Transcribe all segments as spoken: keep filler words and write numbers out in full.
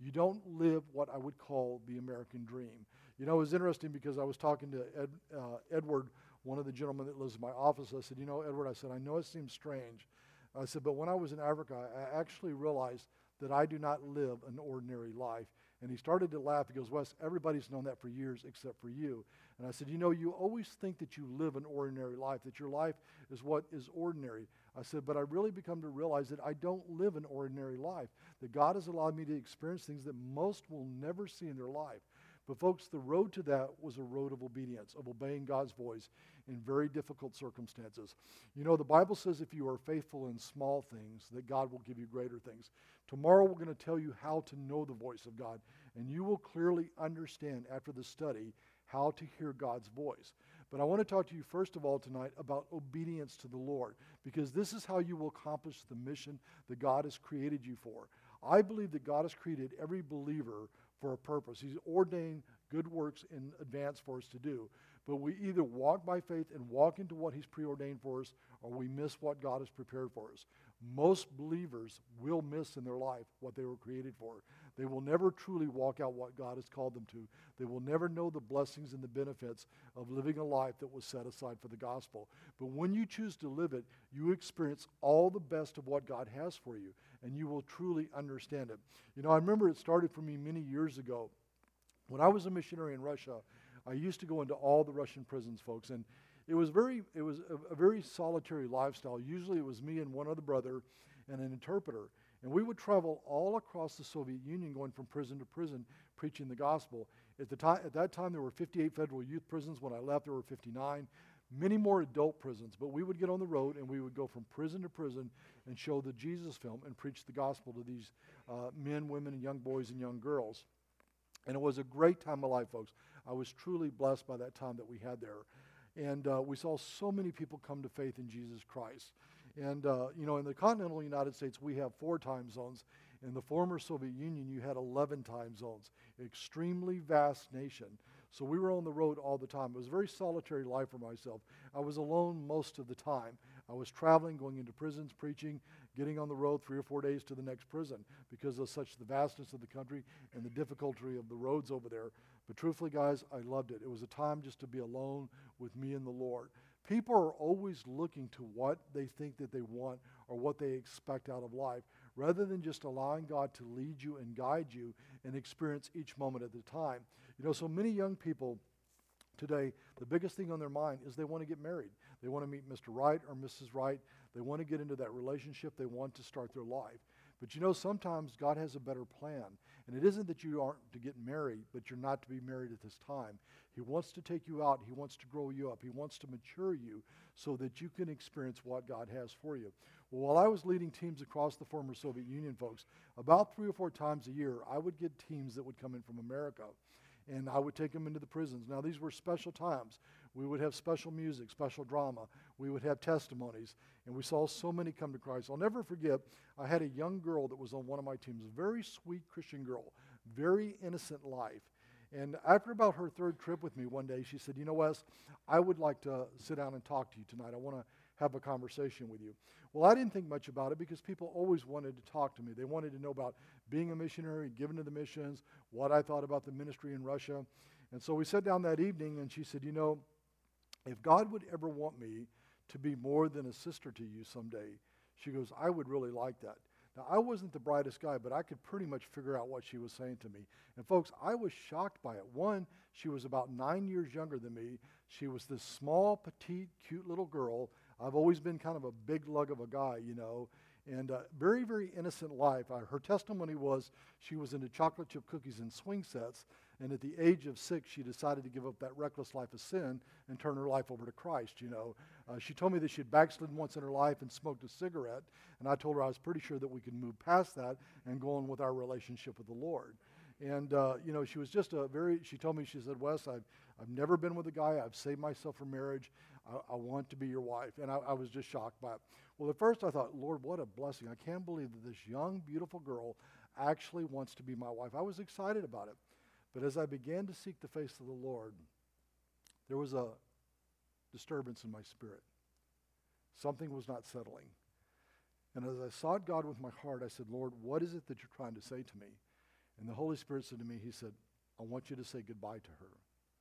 You don't live what I would call the American dream. You know, it was interesting because I was talking to Ed, uh, Edward, one of the gentlemen that lives in my office. I said, you know, Edward, I said, I know it seems strange. I said, but when I was in Africa, I actually realized that I do not live an ordinary life. And he started to laugh. He goes, Wes, everybody's known that for years except for you. And I said, you know, you always think that you live an ordinary life, that your life is what is ordinary. I said, but I really become to realize that I don't live an ordinary life, that God has allowed me to experience things that most will never see in their life. But folks, the road to that was a road of obedience, of obeying God's voice in very difficult circumstances. You know, the Bible says if you are faithful in small things, that God will give you greater things. Tomorrow we're going to tell you how to know the voice of God, and you will clearly understand after the study how to hear God's voice. But I want to talk to you first of all tonight about obedience to the Lord, because this is how you will accomplish the mission that God has created you for. I believe that God has created every believer for a purpose. He's ordained good works in advance for us to do. But we either walk by faith and walk into what he's preordained for us, or we miss what God has prepared for us. Most believers will miss in their life what they were created for. They will never truly walk out what God has called them to. They will never know the blessings and the benefits of living a life that was set aside for the gospel. But when you choose to live it, you experience all the best of what God has for you, and you will truly understand it. You know, I remember it started for me many years ago. When I was a missionary in Russia, I used to go into all the Russian prisons, folks, and it was very, it was a, a very solitary lifestyle. Usually it was me and one other brother and an interpreter. And we would travel all across the Soviet Union, going from prison to prison, preaching the gospel. At the time, at that time, there were fifty-eight federal youth prisons. When I left, there were fifty-nine. Many more adult prisons. But we would get on the road, and we would go from prison to prison and show the Jesus film and preach the gospel to these uh, men, women, and young boys and young girls. And it was a great time of life, folks. I was truly blessed by that time that we had there. And uh, we saw so many people come to faith in Jesus Christ. And, uh, you know, in the continental United States, we have four time zones. In the former Soviet Union, you had eleven time zones. Extremely vast nation. So we were on the road all the time. It was a very solitary life for myself. I was alone most of the time. I was traveling, going into prisons, preaching, getting on the road three or four days to the next prison because of such the vastness of the country and the difficulty of the roads over there. But truthfully, guys, I loved it. It was a time just to be alone with me and the Lord. People are always looking to what they think that they want or what they expect out of life, rather than just allowing God to lead you and guide you and experience each moment at a time. You know, so many young people today, the biggest thing on their mind is they want to get married. They want to meet Mister Right or Missus Right. They want to get into that relationship. They want to start their life. But you know, sometimes God has a better plan. And it isn't that you aren't to get married, but you're not to be married at this time. He wants to take you out. He wants to grow you up. He wants to mature you so that you can experience what God has for you. Well, while I was leading teams across the former Soviet Union, folks, about three or four times a year, I would get teams that would come in from America. And I would take them into the prisons. Now, these were special times. We would have special music, special drama. We would have testimonies. And we saw so many come to Christ. I'll never forget, I had a young girl that was on one of my teams, a very sweet Christian girl, very innocent life. And after about her third trip with me one day, she said, you know, Wes, I would like to sit down and talk to you tonight. I want to have a conversation with you. Well, I didn't think much about it because people always wanted to talk to me. They wanted to know about being a missionary, giving to the missions, what I thought about the ministry in Russia. And so we sat down that evening, and she said, you know, if God would ever want me to be more than a sister to you someday, she goes, I would really like that. Now, I wasn't the brightest guy, but I could pretty much figure out what she was saying to me. And folks, I was shocked by it. One, she was about nine years younger than me. She was this small, petite, cute little girl. I've always been kind of a big lug of a guy, you know, and uh, very, very innocent life. Uh, her testimony was she was into chocolate chip cookies and swing sets, and at the age of six, she decided to give up that reckless life of sin and turn her life over to Christ, you know. Uh, she told me that she had backslidden once in her life and smoked a cigarette, and I told her I was pretty sure that we could move past that and go on with our relationship with the Lord. And, uh, you know, she was just a very, she told me, she said, Wes, I've, I've never been with a guy. I've saved myself for marriage. I, I want to be your wife. And I, I was just shocked by it. Well, at first I thought, Lord, what a blessing. I can't believe that this young, beautiful girl actually wants to be my wife. I was excited about it. But as I began to seek the face of the Lord, there was a disturbance in my spirit. Something was not settling. And as I sought God with my heart, I said, Lord, what is it that you're trying to say to me? And the Holy Spirit said to me, he said, I want you to say goodbye to her.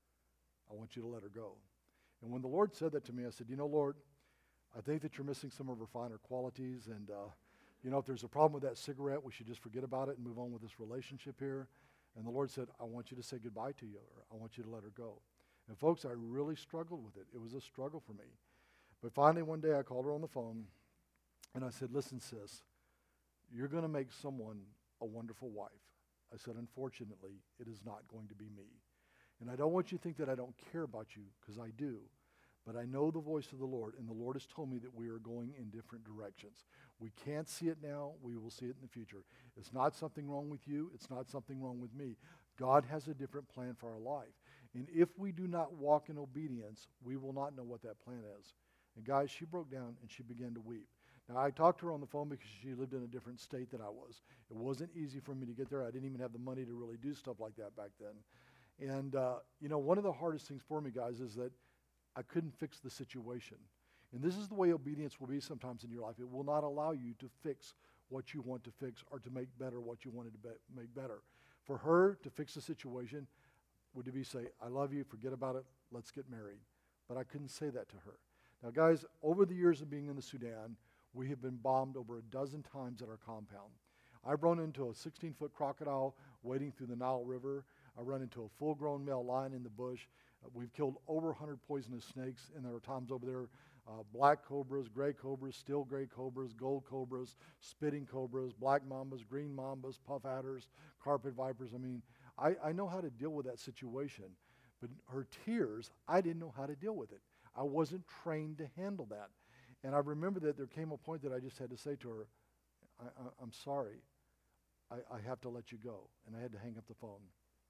I want you to let her go. And when the Lord said that to me, I said, you know, Lord, I think that you're missing some of her finer qualities. And, uh, you know, if there's a problem with that cigarette, we should just forget about it and move on with this relationship here. And the Lord said, I want you to say goodbye to her. I want you to let her go. And folks, I really struggled with it. It was a struggle for me. But finally, one day I called her on the phone, and I said, listen, sis, you're going to make someone a wonderful wife. I said, unfortunately, it is not going to be me. And I don't want you to think that I don't care about you, because I do. But I know the voice of the Lord, and the Lord has told me that we are going in different directions. We can't see it now. We will see it in the future. It's not something wrong with you. It's not something wrong with me. God has a different plan for our life. And if we do not walk in obedience, we will not know what that plan is. And guys, she broke down and she began to weep. Now, I talked to her on the phone because she lived in a different state than I was. It wasn't easy for me to get there. I didn't even have the money to really do stuff like that back then. And, uh, you know, one of the hardest things for me, guys, is that I couldn't fix the situation. And this is the way obedience will be sometimes in your life. It will not allow you to fix what you want to fix or to make better what you wanted to be- make better. For her to fix the situation would be say, I love you, forget about it, let's get married. But I couldn't say that to her. Now, guys, over the years of being in the Sudan, we have been bombed over a dozen times at our compound. I've run into a sixteen-foot crocodile wading through the Nile River. I run into a full-grown male lion in the bush. Uh, we've killed over one hundred poisonous snakes, and there are times over there, uh, black cobras, gray cobras, steel gray cobras, gold cobras, spitting cobras, black mambas, green mambas, puff adders, carpet vipers. I mean, I, I know how to deal with that situation. But her tears, I didn't know how to deal with it. I wasn't trained to handle that. And I remember that there came a point that I just had to say to her, I, I, I'm sorry, I, I have to let you go. And I had to hang up the phone.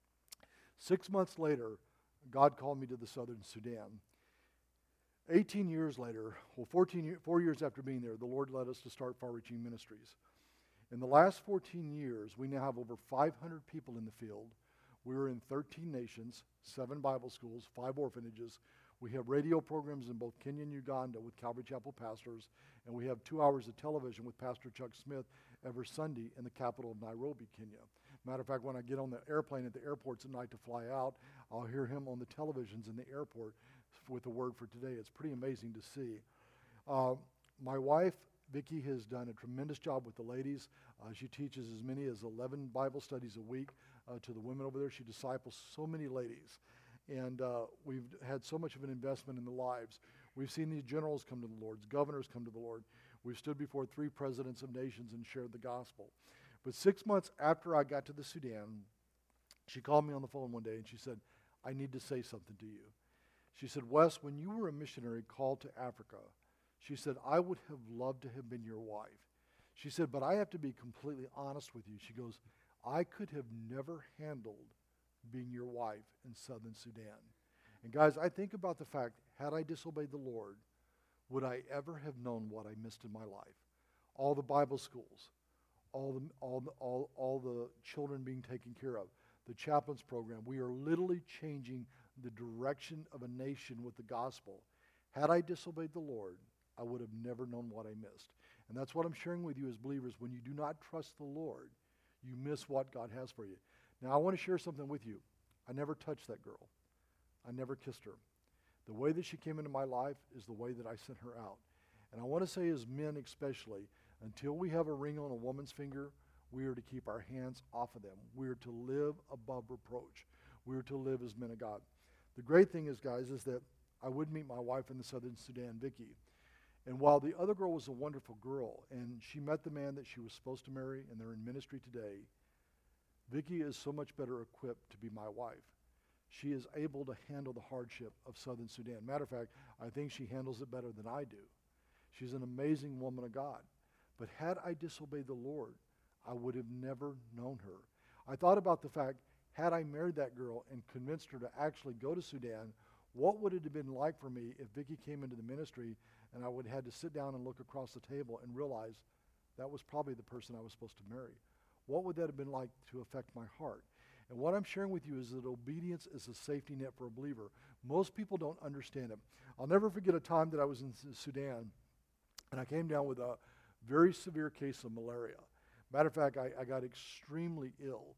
Six months later, God called me to the Southern Sudan. eighteen years later, well, fourteen, year, four years after being there, the Lord led us to start Far Reaching Ministries. In the last fourteen years, we now have over five hundred people in the field. We are in thirteen nations, seven Bible schools, five orphanages. We have radio programs in both Kenya and Uganda with Calvary Chapel pastors, and we have two hours of television with Pastor Chuck Smith every Sunday in the capital of Nairobi, Kenya. Matter of fact, when I get on the airplane at the airports at night to fly out, I'll hear him on the televisions in the airport with the word for today. It's pretty amazing to see. Uh, my wife, Vicki, has done a tremendous job with the ladies. Uh, she teaches as many as eleven Bible studies a week uh, to the women over there. She disciples so many ladies. And uh, we've had so much of an investment in the lives. We've seen these generals come to the Lord, governors come to the Lord. We've stood before three presidents of nations and shared the gospel. But six months after I got to the Sudan, she called me on the phone one day and she said, I need to say something to you. She said, Wes, when you were a missionary called to Africa, she said, I would have loved to have been your wife. She said, but I have to be completely honest with you. She goes, I could have never handled being your wife in Southern Sudan. And guys, I think about the fact, had I disobeyed the Lord, would I ever have known what I missed in my life? All the Bible schools, all the, all the, all, all the children being taken care of, the chaplains program. We are literally changing the direction of a nation with the gospel. Had I disobeyed the Lord, I would have never known what I missed. And that's what I'm sharing with you as believers. When you do not trust the Lord, you miss what God has for you. Now, I want to share something with you. I never touched that girl. I never kissed her. The way that she came into my life is the way that I sent her out. And I want to say, as men especially, until we have a ring on a woman's finger, we are to keep our hands off of them. We are to live above reproach. We are to live as men of God. The great thing is, guys, is that I would meet my wife in the Southern Sudan, Vicki. And while the other girl was a wonderful girl, and she met the man that she was supposed to marry, and they're in ministry today, Vicki is so much better equipped to be my wife. She is able to handle the hardship of Southern Sudan. Matter of fact, I think she handles it better than I do. She's an amazing woman of God. But had I disobeyed the Lord, I would have never known her. I thought about the fact, had I married that girl and convinced her to actually go to Sudan, what would it have been like for me if Vicki came into the ministry and I would have had to sit down and look across the table and realize that was probably the person I was supposed to marry? What would that have been like to affect my heart? And what I'm sharing with you is that obedience is a safety net for a believer. Most people don't understand it. I'll never forget a time that I was in Sudan, and I came down with a very severe case of malaria. Matter of fact, I, I got extremely ill.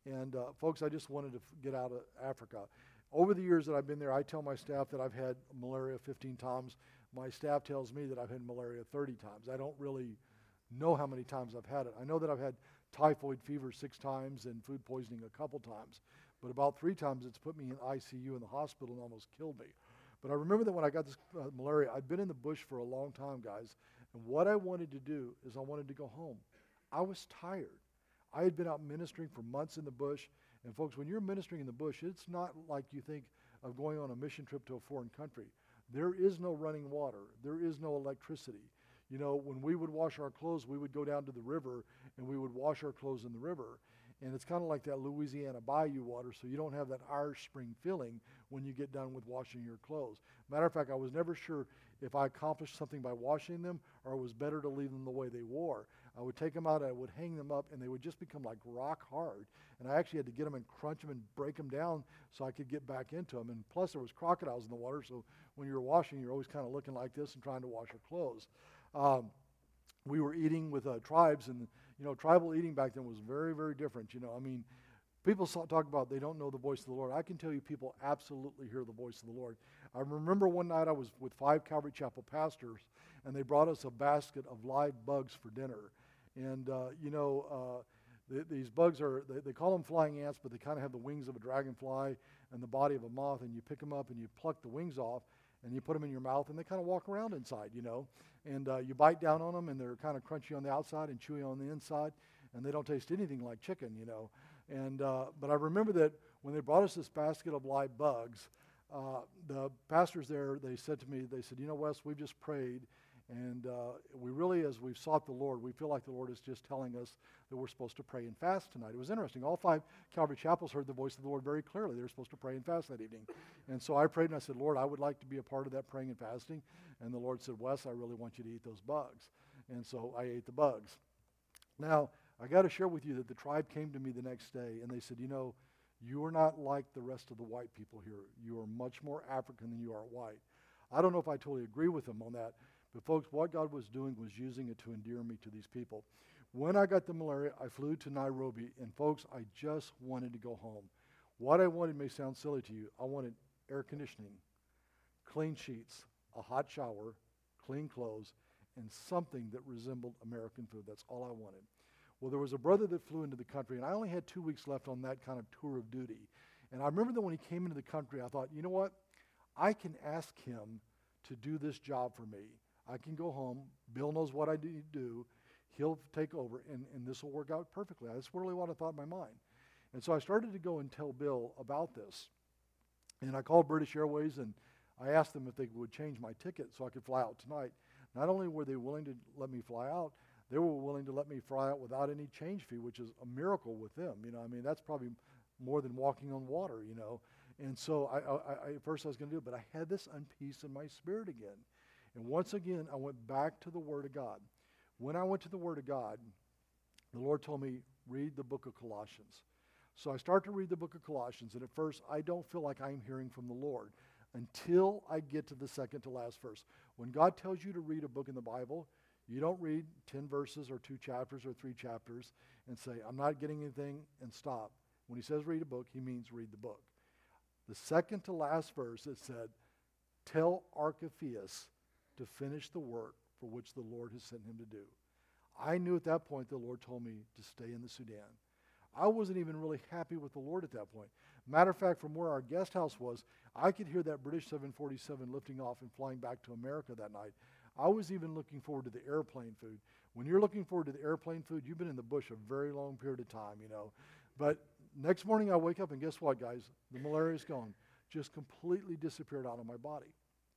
And uh, folks, I just wanted to f- get out of Africa. Over the years that I've been there, I tell my staff that I've had malaria fifteen times. My staff tells me that I've had malaria thirty times. I don't really know how many times I've had it. I know that I've had typhoid fever six times and food poisoning a couple times, but about three times it's put me in I C U in the hospital and almost killed me. But I remember that when I got this uh, malaria, I'd been in the bush for a long time, guys, and what I wanted to do is I wanted to go home. I was tired. I had been out ministering for months in the bush, and folks, when you're ministering in the bush, it's not like you think of going on a mission trip to a foreign country. There is no running water. There is no electricity. You know, when we would wash our clothes, we would go down to the river and we would wash our clothes in the river. And it's kind of like that Louisiana bayou water, so you don't have that Irish Spring feeling when you get done with washing your clothes. Matter of fact, I was never sure if I accomplished something by washing them or it was better to leave them the way they wore. I would take them out, I would hang them up, and they would just become like rock hard. And I actually had to get them and crunch them and break them down so I could get back into them. And plus there was crocodiles in the water, so when you're washing, you're always kind of looking like this and trying to wash your clothes. Um, we were eating with uh, tribes, and you know, tribal eating back then was very, very different. You know, I mean, people saw, talk about they don't know the voice of the Lord. I can tell you, people absolutely hear the voice of the Lord. I remember one night I was with five Calvary Chapel pastors, and they brought us a basket of live bugs for dinner. And uh, you know, uh, th- these bugs are they, they call them flying ants, but they kind of have the wings of a dragonfly and the body of a moth. And you pick them up and you pluck the wings off, and you put them in your mouth, and they kind of walk around inside, you know. And uh, you bite down on them, and they're kind of crunchy on the outside and chewy on the inside, and they don't taste anything like chicken, you know. And uh, but I remember that when they brought us this basket of live bugs, uh, the pastors there, they said to me, they said, you know, Wes, we've just prayed, and uh, we really, as we've sought the Lord, we feel like the Lord is just telling us that we're supposed to pray and fast tonight. It was interesting. All five Calvary Chapels heard the voice of the Lord very clearly. They were supposed to pray and fast that evening. And so I prayed and I said, Lord, I would like to be a part of that praying and fasting. And the Lord said, Wes, I really want you to eat those bugs. And so I ate the bugs. Now, I got to share with you that the tribe came to me the next day and they said, you know, you are not like the rest of the white people here. You are much more African than you are white. I don't know if I totally agree with them on that, but folks, what God was doing was using it to endear me to these people. When I got the malaria, I flew to Nairobi, and folks, I just wanted to go home. What I wanted may sound silly to you. I wanted air conditioning, clean sheets, a hot shower, clean clothes, and something that resembled American food. That's all I wanted. Well, there was a brother that flew into the country, and I only had two weeks left on that kind of tour of duty. And I remember that when he came into the country, I thought, you know what? I can ask him to do this job for me. I can go home. Bill knows what I need to do. He'll take over, and, and this will work out perfectly. That's really what I thought in my mind. And so I started to go and tell Bill about this. And I called British Airways, and I asked them if they would change my ticket so I could fly out tonight. Not only were they willing to let me fly out, they were willing to let me fly out without any change fee, which is a miracle with them. You know, I mean, that's probably more than walking on water, you know. And so I, I, I at first I was going to do it, but I had this unpeace in my spirit again. And once again, I went back to the Word of God. When I went to the Word of God, the Lord told me, read the book of Colossians. So I start to read the book of Colossians, and at first I don't feel like I'm hearing from the Lord until I get to the second to last verse. When God tells you to read a book in the Bible, you don't read ten verses or two chapters or three chapters and say, I'm not getting anything, and stop. When he says read a book, he means read the book. The second to last verse, it said, tell Archippus to finish the work for which the Lord has sent him to do. I knew at that point the Lord told me to stay in the Sudan. I wasn't even really happy with the Lord at that point. Matter of fact, from where our guest house was, I could hear that British seven forty-seven lifting off and flying back to America that night. I was even looking forward to the airplane food. When you're looking forward to the airplane food, you've been in the bush a very long period of time, you know. But next morning I wake up and guess what, guys? The malaria's gone. Just completely disappeared out of my body.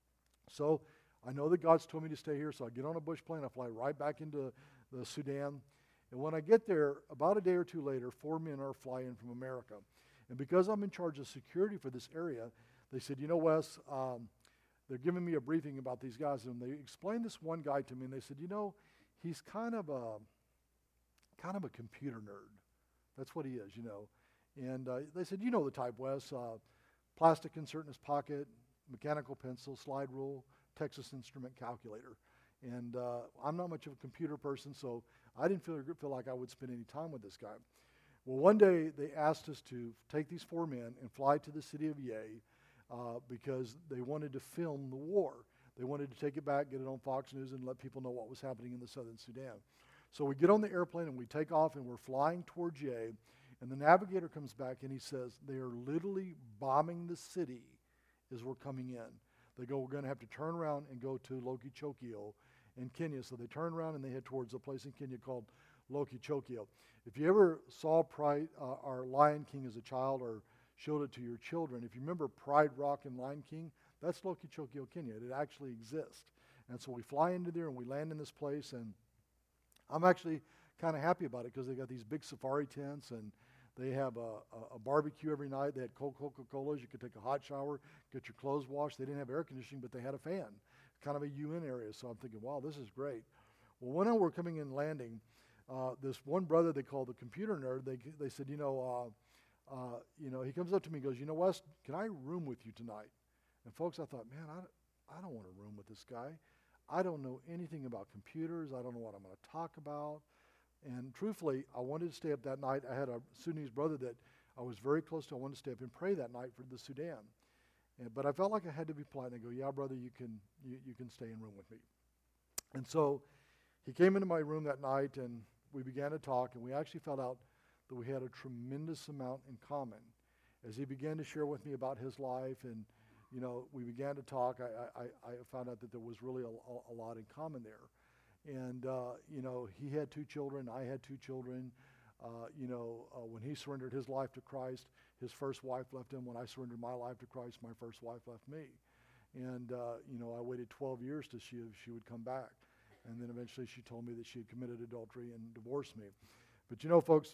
So I know that God's told me to stay here, so I get on a bush plane. I fly right back into the Sudan. And when I get there, about a day or two later, four men are flying from America. And because I'm in charge of security for this area, they said, you know, Wes, um, they're giving me a briefing about these guys. And they explained this one guy to me, and they said, you know, he's kind of a, kind of a computer nerd. That's what he is, you know. And uh, they said, you know the type, Wes, uh, plastic insert in his pocket, mechanical pencil, slide rule, Texas Instrument calculator. And uh, I'm not much of a computer person, so I didn't feel, feel like I would spend any time with this guy. Well, one day they asked us to take these four men and fly to the city of Ye uh, because they wanted to film the war. They wanted to take it back, get it on Fox News, and let people know what was happening in the southern Sudan. So we get on the airplane and we take off and we're flying towards Ye, and the navigator comes back and he says, they are literally bombing the city as we're coming in. They go, we're going to have to turn around and go to Lokichokio in Kenya. So they turn around and they head towards a place in Kenya called Lokichokio. If you ever saw Pride, uh, our Lion King as a child or showed it to your children, if you remember Pride Rock and Lion King, that's Lokichokio, Kenya. It actually exists. And so we fly into there and we land in this place, and I'm actually kind of happy about it because they got these big safari tents and they have a, a, a barbecue every night. They had cold Coca-Colas. You could take a hot shower, get your clothes washed. They didn't have air conditioning, but they had a fan, kind of a U N area. So I'm thinking, wow, this is great. Well, when we're coming in landing, uh, this one brother they called the computer nerd, they they said, you know, uh, uh, you know, he comes up to me and goes, you know, Wes, can I room with you tonight? And folks, I thought, man, I, I don't want to room with this guy. I don't know anything about computers. I don't know what I'm going to talk about. And truthfully, I wanted to stay up that night. I had a Sudanese brother that I was very close to. I wanted to stay up and pray that night for the Sudan. And, but I felt like I had to be polite. And I go, yeah, brother, you can you, you can stay in room with me. And so he came into my room that night, and we began to talk. And we actually found out that we had a tremendous amount in common. As he began to share with me about his life, and you know, we began to talk, I, I, I found out that there was really a, a, a lot in common there. And, uh, you know, he had two children, I had two children. Uh, you know, uh, when he surrendered his life to Christ, his first wife left him. When I surrendered my life to Christ, my first wife left me. And, uh, you know, I waited twelve years to see if she would come back. And then eventually she told me that she had committed adultery and divorced me. But, you know, folks,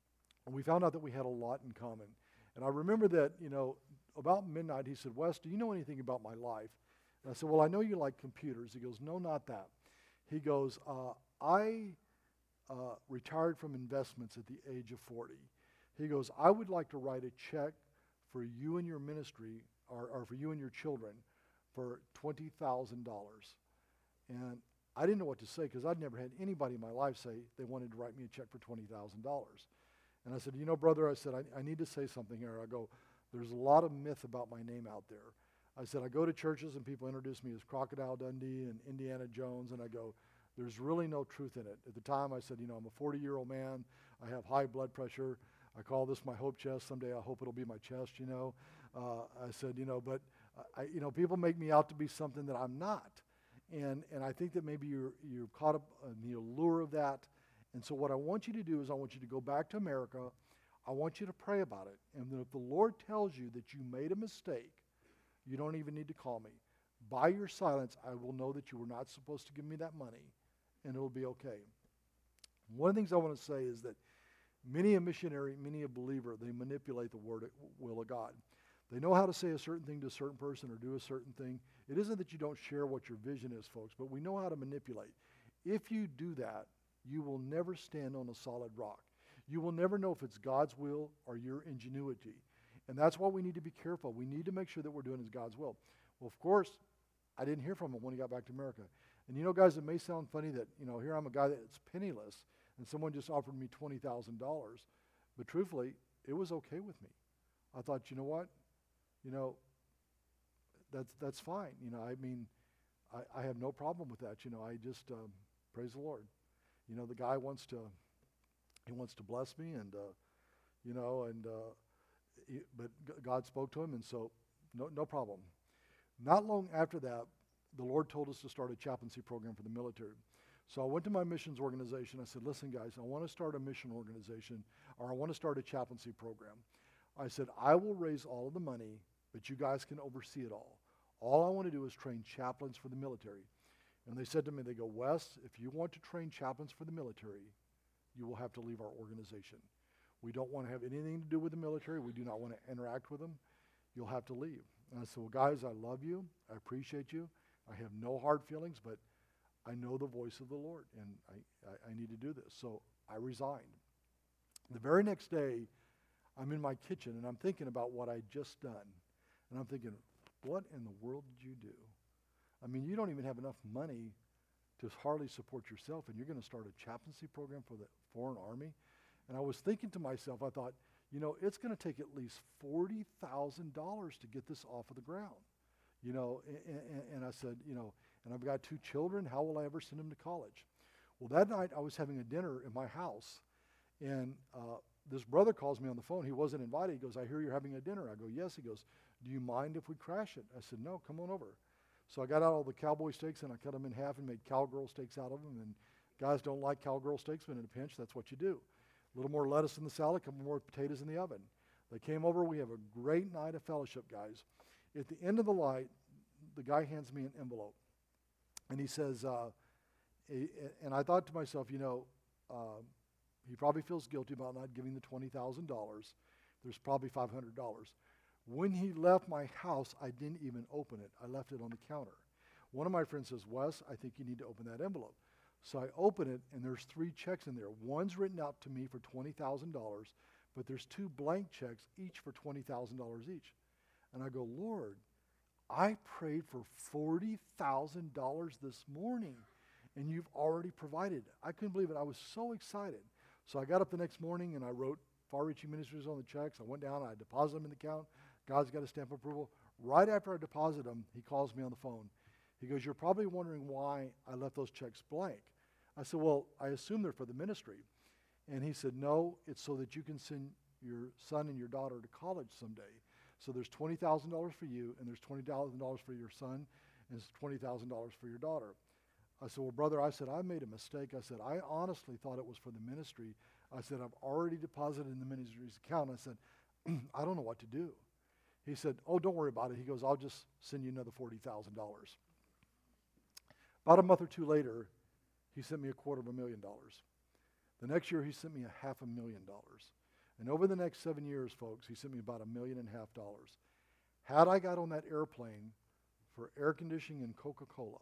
we found out that we had a lot in common. And I remember that, you know, about midnight, he said, Wes, do you know anything about my life? And I said, well, I know you like computers. He goes, no, not that. He goes, uh, I uh, retired from investments at the age of forty. He goes, I would like to write a check for you and your ministry, or, or for you and your children, for twenty thousand dollars. And I didn't know what to say because I'd never had anybody in my life say they wanted to write me a check for twenty thousand dollars. And I said, you know, brother, I said, I, I need to say something here. I go, there's a lot of myth about my name out there. I said, I go to churches and people introduce me as Crocodile Dundee and Indiana Jones, and I go, there's really no truth in it. At the time, I said, you know, I'm a forty-year-old man. I have high blood pressure. I call this my hope chest. Someday I hope it'll be my chest, you know. Uh, I said, you know, but, I, you know, people make me out to be something that I'm not. And and I think that maybe you're, you're caught up in the allure of that. And so what I want you to do is I want you to go back to America. I want you to pray about it. And then if the Lord tells you that you made a mistake, you don't even need to call me. By your silence, I will know that you were not supposed to give me that money, and it'll be okay. One of the things I want to say is that many a missionary, many a believer, they manipulate the word will of God. They know how to say a certain thing to a certain person or do a certain thing. It isn't that you don't share what your vision is, folks, but we know how to manipulate. If you do that, you will never stand on a solid rock. You will never know if it's God's will or your ingenuity. And that's why we need to be careful. We need to make sure that we're doing as God's will. Well, of course, I didn't hear from him when he got back to America. And you know, guys, it may sound funny that, you know, here I'm a guy that's penniless, and someone just offered me twenty thousand dollars. But truthfully, it was okay with me. I thought, you know what? You know, that's that's fine. You know, I mean, I, I have no problem with that. You know, I just um, praise the Lord. You know, the guy wants to, he wants to bless me, and uh, you know, and uh, he, but G- God spoke to him, and so no no problem. Not long after that, the Lord told us to start a chaplaincy program for the military. So I went to my missions organization. I said, listen, guys, I want to start a mission organization, or I want to start a chaplaincy program. I said, I will raise all of the money, but you guys can oversee it all. All I want to do is train chaplains for the military. And they said to me, they go, Wes, if you want to train chaplains for the military, you will have to leave our organization. We don't want to have anything to do with the military. We do not want to interact with them. You'll have to leave. And I said, well, guys, I love you. I appreciate you. I have no hard feelings, but I know the voice of the Lord, and I, I, I need to do this. So I resigned. The very next day, I'm in my kitchen, and I'm thinking about what I'd just done. And I'm thinking, what in the world did you do? I mean, you don't even have enough money to hardly support yourself, and you're going to start a chaplaincy program for the foreign army? And I was thinking to myself, I thought, you know, it's going to take at least forty thousand dollars to get this off of the ground. You know, and, and, and I said, you know, and I've got two children. How will I ever send them to college? Well, that night I was having a dinner in my house, and uh, this brother calls me on the phone. He wasn't invited. He goes, I hear you're having a dinner. I go, yes. He goes, do you mind if we crash it? I said, no, come on over. So I got out all the cowboy steaks, and I cut them in half and made cowgirl steaks out of them. And guys don't like cowgirl steaks, but in a pinch, that's what you do. A little more lettuce in the salad, a couple more potatoes in the oven. They came over. We have a great night of fellowship, guys. At the end of the night, the guy hands me an envelope, and he says, uh, and I thought to myself, you know, uh, he probably feels guilty about not giving the twenty thousand dollars. There's probably five hundred dollars. When he left my house, I didn't even open it. I left it on the counter. One of my friends says, Wes, I think you need to open that envelope. So I open it, and there's three checks in there. One's written out to me for twenty thousand dollars, but there's two blank checks, each for twenty thousand dollars each. And I go, Lord, I prayed for forty thousand dollars this morning, and you've already provided. I couldn't believe it. I was so excited. So I got up the next morning, and I wrote Far Reaching Ministries on the checks. I went down, I deposited them in the account. God's got a stamp of approval. Right after I deposited them, he calls me on the phone. He goes, you're probably wondering why I left those checks blank. I said, well, I assume they're for the ministry. And he said, no, it's so that you can send your son and your daughter to college someday. So there's twenty thousand dollars for you, and there's twenty thousand dollars for your son, and it's twenty thousand dollars for your daughter. I said, well, brother, I said, I made a mistake. I said, I honestly thought it was for the ministry. I said, I've already deposited in the ministry's account. I said, I don't know what to do. He said, oh, don't worry about it. He goes, I'll just send you another forty thousand dollars. About a month or two later, he sent me a quarter of a million dollars. The next year, he sent me a half a million dollars. And over the next seven years, folks, he sent me about a million and a half dollars. Had I got on that airplane for air conditioning and Coca-Cola,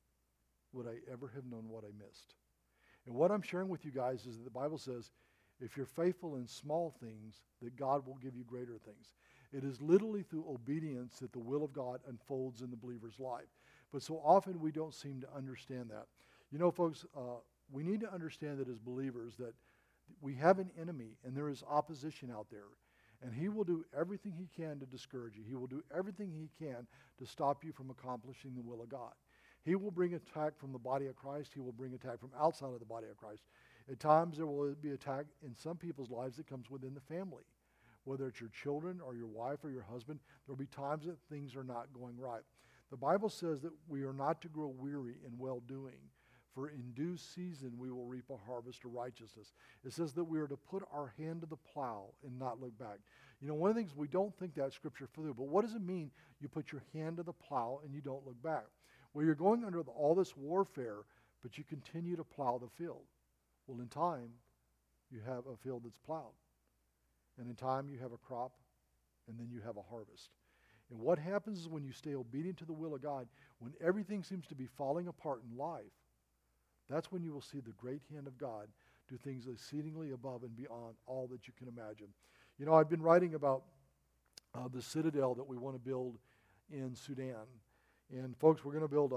would I ever have known what I missed? And what I'm sharing with you guys is that the Bible says, if you're faithful in small things, that God will give you greater things. It is literally through obedience that the will of God unfolds in the believer's life. But so often we don't seem to understand that. You know, folks, uh, we need to understand that as believers that we have an enemy and there is opposition out there. And he will do everything he can to discourage you. He will do everything he can to stop you from accomplishing the will of God. He will bring attack from the body of Christ. He will bring attack from outside of the body of Christ. At times there will be attack in some people's lives that comes within the family. Whether it's your children or your wife or your husband, there will be times that things are not going right. The Bible says that we are not to grow weary in well-doing, for in due season we will reap a harvest of righteousness. It says that we are to put our hand to the plow and not look back. You know, one of the things, we don't think that scripture through, but what does it mean you put your hand to the plow and you don't look back? Well, you're going under the, all this warfare, but you continue to plow the field. Well, in time, you have a field that's plowed. And in time, you have a crop, and then you have a harvest. And what happens is when you stay obedient to the will of God, when everything seems to be falling apart in life, that's when you will see the great hand of God do things exceedingly above and beyond all that you can imagine. You know, I've been writing about uh, the citadel that we want to build in Sudan. And folks, we're going to build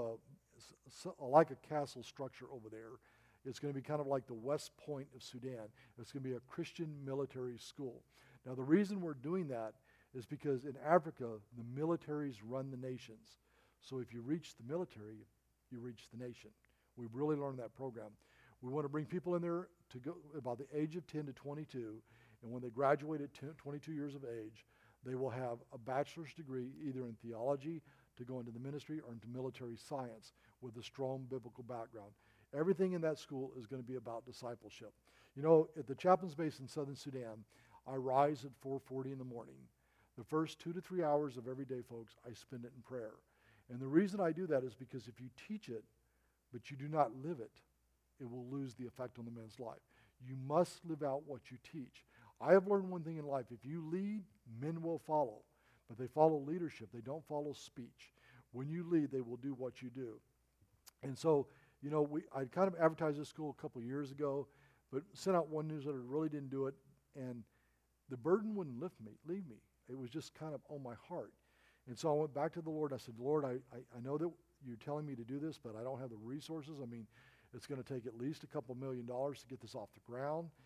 a, a like a castle structure over there. It's going to be kind of like the West Point of Sudan. It's going to be a Christian military school. Now, the reason we're doing that is because in Africa, the militaries run the nations. So if you reach the military, you reach the nation. We've really learned that program. We want to bring people in there to go about the age of ten to twenty-two, and when they graduate at ten, twenty-two years of age, they will have a bachelor's degree either in theology to go into the ministry or into military science with a strong biblical background. Everything in that school is going to be about discipleship. You know, at the chaplain's base in southern Sudan, I rise at four forty in the morning. The first two to three hours of every day, folks, I spend it in prayer. And the reason I do that is because if you teach it, but you do not live it, it will lose the effect on the man's life. You must live out what you teach. I have learned one thing in life. If you lead, men will follow. But they follow leadership. They don't follow speech. When you lead, they will do what you do. And so, you know, we I kind of advertised this school a couple of years ago, but sent out one newsletter, really didn't do it, and the burden wouldn't lift me, leave me. It was just kind of on my heart. And so I went back to the Lord. I said, Lord, I, I, I know that you're telling me to do this, but I don't have the resources. I mean, it's going to take at least a couple million dollars to get this off the ground.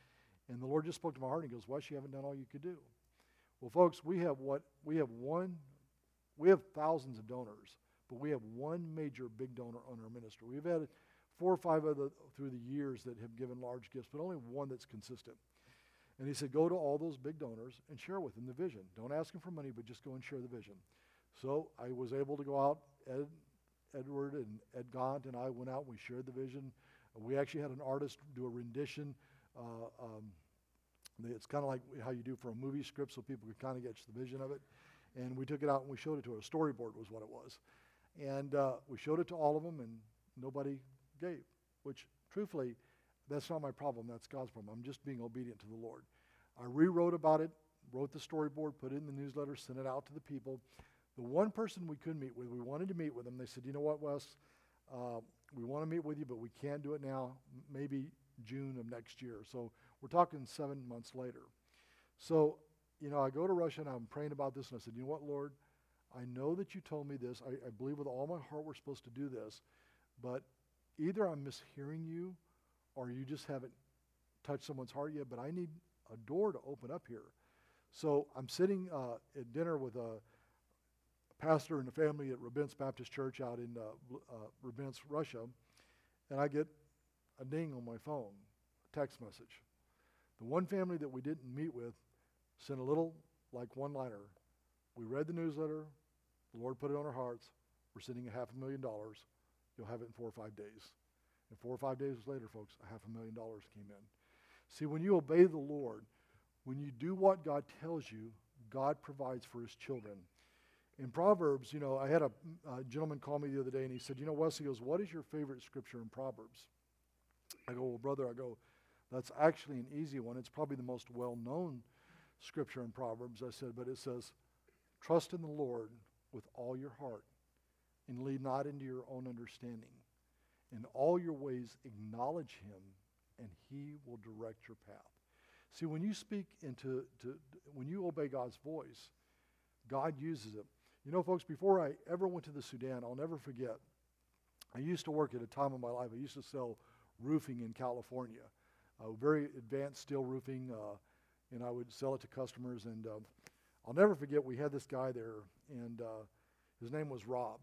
And the Lord just spoke to my heart, and he goes, Wes, you haven't done all you could do. Well, folks, we have what? We have one, we have thousands of donors, but we have one major big donor on our ministry. We've had four or five other through the years that have given large gifts, but only one that's consistent. And he said, go to all those big donors and share with them the vision. Don't ask them for money, but just go and share the vision. So I was able to go out. Ed, Edward and Ed Gaunt and I went out and we shared the vision. We actually had an artist do a rendition. Uh, um, it's kind of like how you do for a movie script so people could kind of get the vision of it. And we took it out and we showed it to her. A storyboard was what it was. And uh, we showed it to all of them, and nobody gave, which truthfully, that's not my problem. That's God's problem. I'm just being obedient to the Lord. I rewrote about it, wrote the storyboard, put it in the newsletter, sent it out to the people. The one person we couldn't meet with, we wanted to meet with them. They said, you know what, Wes, uh, we want to meet with you, but we can't do it now, M- maybe June of next year. So we're talking seven months later. So, you know, I go to Russia, and I'm praying about this, and I said, you know what, Lord, I know that you told me this. I, I believe with all my heart we're supposed to do this, but either I'm mishearing you or you just haven't touched someone's heart yet, but I need a door to open up here. So I'm sitting uh, at dinner with a pastor and a family at Rubens Baptist Church out in uh, uh, Rubens, Russia, and I get a ding on my phone, a text message. The one family that we didn't meet with sent a little, like, one-liner. We read the newsletter. The Lord put it on our hearts. We're sending a half a million dollars. You'll have it in four or five days. And four or five days later, folks, a half a million dollars came in. See, when you obey the Lord, when you do what God tells you, God provides for his children. In Proverbs, you know, I had a, a gentleman call me the other day, and he said, you know, Wes, he goes, what is your favorite scripture in Proverbs? I go, well, brother, I go, that's actually an easy one. It's probably the most well-known scripture in Proverbs. I said, but it says, trust in the Lord with all your heart and lean not into your own understanding. In all your ways acknowledge him, and he will direct your path. See, when you speak into, to, when you obey God's voice, God uses it. You know, folks, before I ever went to the Sudan, I'll never forget, I used to work at a time in my life, I used to sell roofing in California, uh, very advanced steel roofing, uh, and I would sell it to customers. And uh, I'll never forget, we had this guy there, and uh, his name was Rob.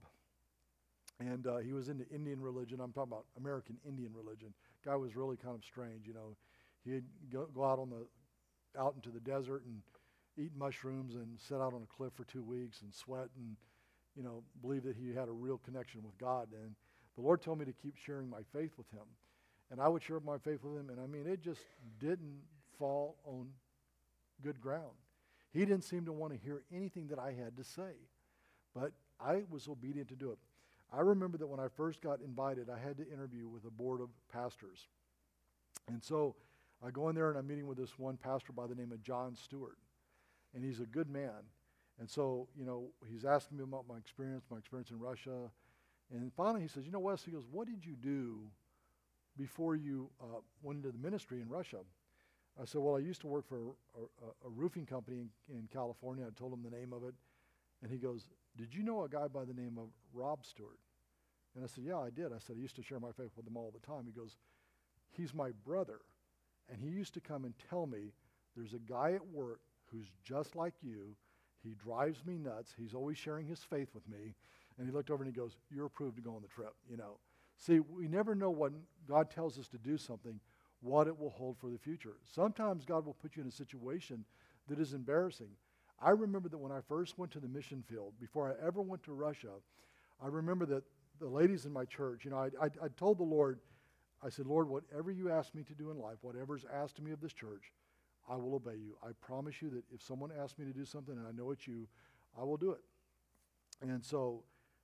And uh, he was into Indian religion. I'm talking about American Indian religion. Guy was really kind of strange, you know. He'd go, go out on the, out into the desert and eat mushrooms and sit out on a cliff for two weeks and sweat and, you know, believe that he had a real connection with God. And the Lord told me to keep sharing my faith with him. And I would share my faith with him, and I mean, it just didn't fall on good ground. He didn't seem to want to hear anything that I had to say, but I was obedient to do it. I remember that when I first got invited, I had to interview with a board of pastors. And so I go in there and I'm meeting with this one pastor by the name of John Stewart. And he's a good man. And so, you know, he's asking me about my experience, my experience in Russia. And finally he says, you know, Wes, he goes, what did you do before you uh, went into the ministry in Russia? I said, well, I used to work for a, a, a roofing company in, in California. I told him the name of it. And he goes, did you know a guy by the name of Rob Stewart? And I said, yeah, I did. I said, I used to share my faith with him all the time. He goes, he's my brother. And he used to come and tell me, there's a guy at work who's just like you. He drives me nuts. He's always sharing his faith with me. And he looked over and he goes, you're approved to go on the trip, you know. See, we never know when God tells us to do something, what it will hold for the future. Sometimes God will put you in a situation that is embarrassing. I remember that when I first went to the mission field, before I ever went to Russia, I remember that the ladies in my church, you know, I, I, I told the Lord, I said, Lord, whatever you ask me to do in life, whatever's asked of me of this church, I will obey you. I promise you that if someone asks me to do something and I know it's you, I will do it. And so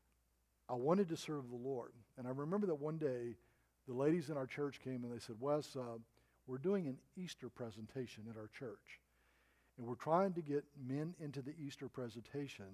I wanted to serve the Lord. And I remember that one day the ladies in our church came and they said, Wes, uh, we're doing an Easter presentation at our church. And we're trying to get men into the Easter presentation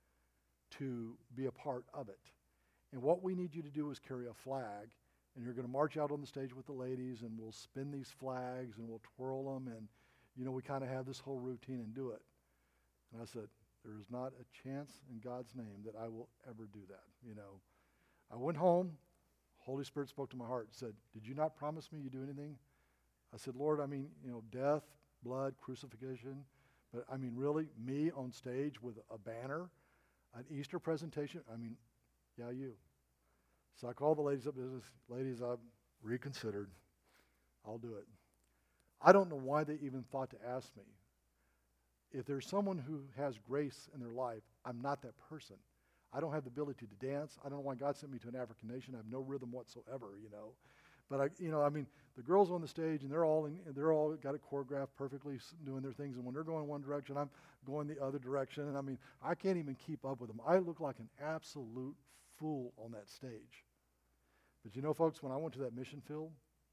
to be a part of it. And what we need you to do is carry a flag, and you're going to march out on the stage with the ladies, and we'll spin these flags, and we'll twirl them, and, you know, we kind of have this whole routine and do it. And I said, there is not a chance in God's name that I will ever do that, you know. I went home. Holy Spirit spoke to my heart and said, did you not promise me you'd do anything? I said, Lord, I mean, you know, death, blood, crucifixion, but I mean, really, me on stage with a banner, an Easter presentation? I mean, yeah, you. So I called the ladies up and said, ladies, I've reconsidered. I'll do it. I don't know why they even thought to ask me. If there's someone who has grace in their life, I'm not that person. I don't have the ability to dance. I don't know why God sent me to an African nation. I have no rhythm whatsoever, you know. But I, you know, I mean, the girls on the stage, and they're all in, they're all got it choreographed perfectly, doing their things. And when they're going one direction, I'm going the other direction. And I mean, I can't even keep up with them. I look like an absolute fool on that stage. But you know, folks, when I went to that mission field,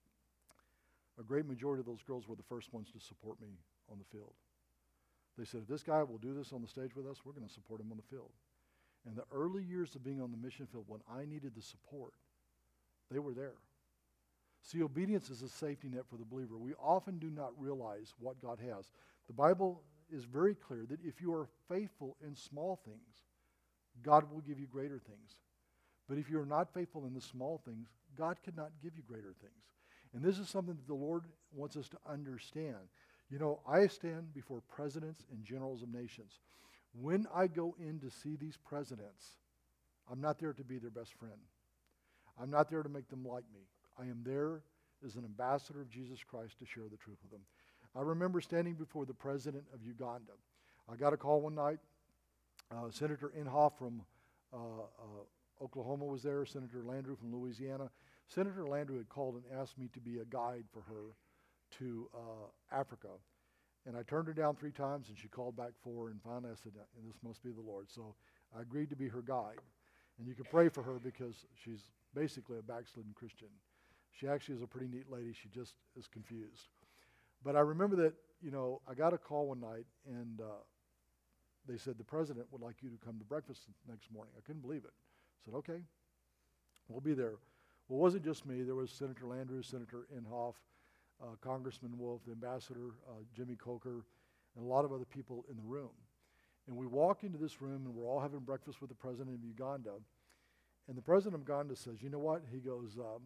a great majority of those girls were the first ones to support me on the field. They said, if this guy will do this on the stage with us, we're going to support him on the field. In the early years of being on the mission field, when I needed the support, they were there. See, obedience is a safety net for the believer. We often do not realize what God has. The Bible is very clear that if you are faithful in small things, God will give you greater things. But if you are not faithful in the small things, God cannot give you greater things. And this is something that the Lord wants us to understand. You know, I stand before presidents and generals of nations. When I go in to see these presidents, I'm not there to be their best friend. I'm not there to make them like me. I am there as an ambassador of Jesus Christ to share the truth with them. I remember standing before the president of Uganda. I got a call one night. Uh, Senator Inhofe from uh, uh, Oklahoma was there. Senator Landrieu from Louisiana. Senator Landrieu had called and asked me to be a guide for her to uh, Africa. And I turned her down three times, and she called back four, and finally I said, and this must be the Lord. So I agreed to be her guide. And you can pray for her because she's basically a backslidden Christian. She actually is a pretty neat lady. She just is confused. But I remember that, you know, I got a call one night, and uh, they said, the president would like you to come to breakfast next morning. I couldn't believe it. I said, okay, we'll be there. Well, it wasn't just me. There was Senator Landrieu, Senator Inhofe, uh, Congressman Wolf, the ambassador, uh, Jimmy Coker, and a lot of other people in the room. And we walk into this room, and we're all having breakfast with the president of Uganda. And the president of Uganda says, you know what? He goes, um,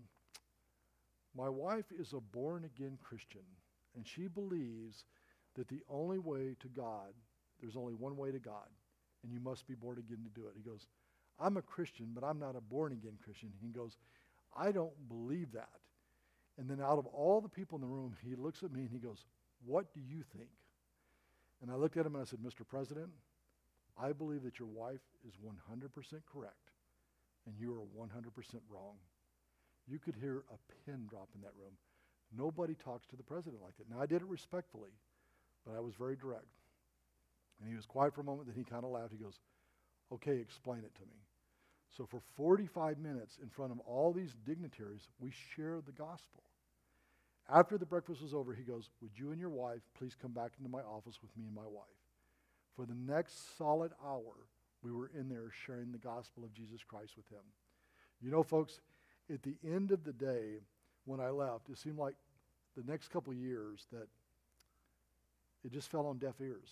my wife is a born-again Christian, and she believes that the only way to God, there's only one way to God, and you must be born again to do it. He goes, I'm a Christian, but I'm not a born-again Christian. He goes, I don't believe that. And then out of all the people in the room, he looks at me and he goes, what do you think? And I looked at him and I said, Mister President, I believe that your wife is one hundred percent correct, and you are one hundred percent wrong. You could hear a pin drop in that room. Nobody talks to the president like that. Now, I did it respectfully, but I was very direct. And he was quiet for a moment, then he kind of laughed. He goes, okay, explain it to me. So for forty-five minutes in front of all these dignitaries, we shared the gospel. After the breakfast was over, he goes, would you and your wife please come back into my office with me and my wife? For the next solid hour, we were in there sharing the gospel of Jesus Christ with him. You know, folks, at the end of the day, when I left, it seemed like the next couple of years that it just fell on deaf ears.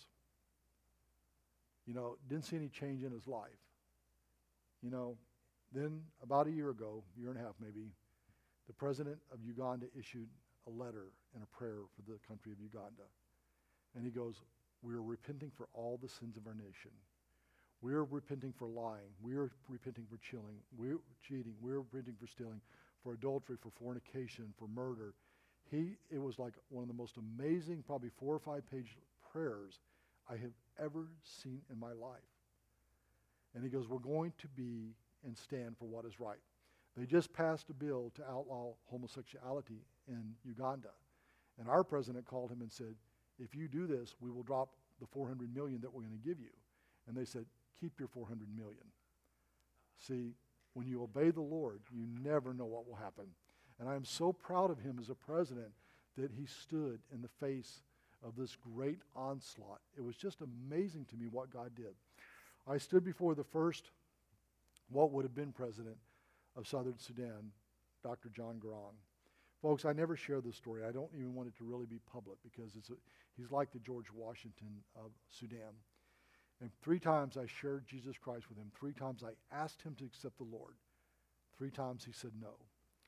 You know, didn't see any change in his life. You know, then about a year ago, year and a half maybe, the president of Uganda issued a letter and a prayer for the country of Uganda. And he goes, we are repenting for all the sins of our nation. We are repenting for lying. We are repenting for chilling. We're cheating. We're repenting for stealing, for adultery, for fornication, for murder. He, it was like one of the most amazing, probably four or five page prayers I have ever seen in my life. And he goes, we're going to be and stand for what is right. They just passed a bill to outlaw homosexuality in Uganda. And our president called him and said, if you do this, we will drop the four hundred million dollars that we're going to give you. And they said, keep your four hundred million dollars. See, when you obey the Lord, you never know what will happen. And I am so proud of him as a president that he stood in the face of this great onslaught. It was just amazing to me what God did. I stood before the first, what would have been president of Southern Sudan, Doctor John Garang. Folks, I never share this story. I don't even want it to really be public because it's a, he's like the George Washington of Sudan. And three times I shared Jesus Christ with him. Three times I asked him to accept the Lord. Three times he said no.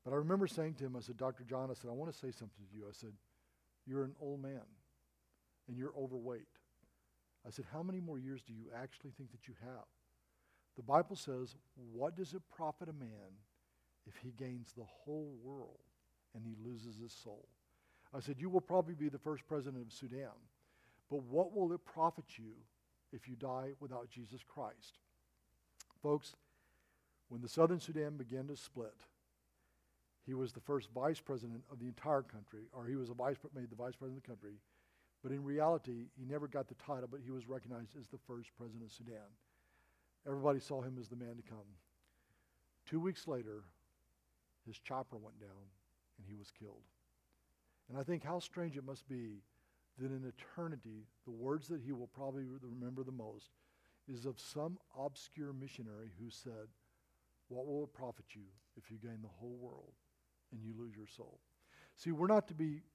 But I remember saying to him, I said, Doctor John, I said, I want to say something to you. I said, you're an old man, and you're overweight. I said, how many more years do you actually think that you have? The Bible says, what does it profit a man if he gains the whole world and he loses his soul? I said, you will probably be the first president of Sudan, but what will it profit you if you die without Jesus Christ? Folks, when the Southern Sudan began to split, he was the first vice president of the entire country, or he was a vice, made the vice president of the country, but in reality, he never got the title, but he was recognized as the first president of Sudan. Everybody saw him as the man to come. Two weeks later, his chopper went down, and he was killed. And I think how strange it must be that in eternity, the words that he will probably remember the most is of some obscure missionary who said, what will it profit you if you gain the whole world and you lose your soul? See, we're not to be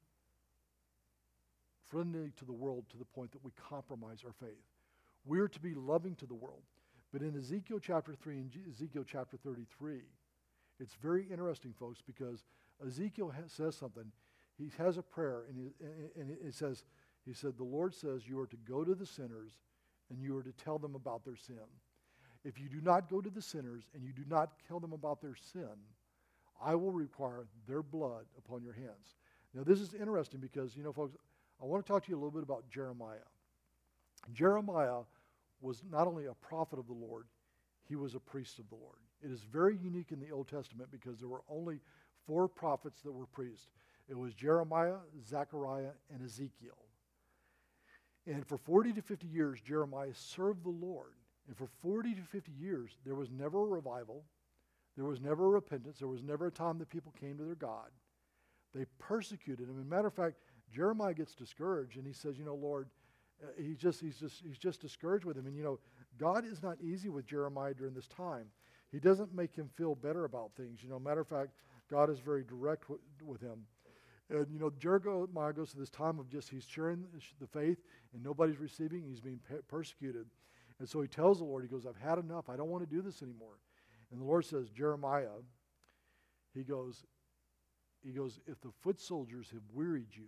friendly to the world to the point that we compromise our faith. We're to be loving to the world. But in Ezekiel chapter three and Ezekiel chapter thirty-three, it's very interesting, folks, because Ezekiel has, says something. He has a prayer, and, he, and it says, he said, the Lord says you are to go to the sinners and you are to tell them about their sin. If you do not go to the sinners and you do not tell them about their sin, I will require their blood upon your hands. Now, this is interesting because, you know, folks, I want to talk to you a little bit about Jeremiah. Jeremiah was not only a prophet of the Lord, he was a priest of the Lord. It is very unique in the Old Testament because there were only four prophets that were priests. It was Jeremiah, Zechariah, and Ezekiel. And for forty to fifty years, Jeremiah served the Lord. And for forty to fifty years, there was never a revival. There was never a repentance. There was never a time that people came to their God. They persecuted him. As a matter of fact, Jeremiah gets discouraged, and he says, you know, Lord, uh, he's just he's just he's just discouraged with him. And you know, God is not easy with Jeremiah during this time. He doesn't make him feel better about things. You know, matter of fact, God is very direct w- with him. And you know, Jeremiah goes to this time of just he's sharing the faith, and nobody's receiving. He's being pe- persecuted, and so he tells the Lord, he goes, "I've had enough. I don't want to do this anymore." And the Lord says, Jeremiah, he goes, he goes, if the foot soldiers have wearied you,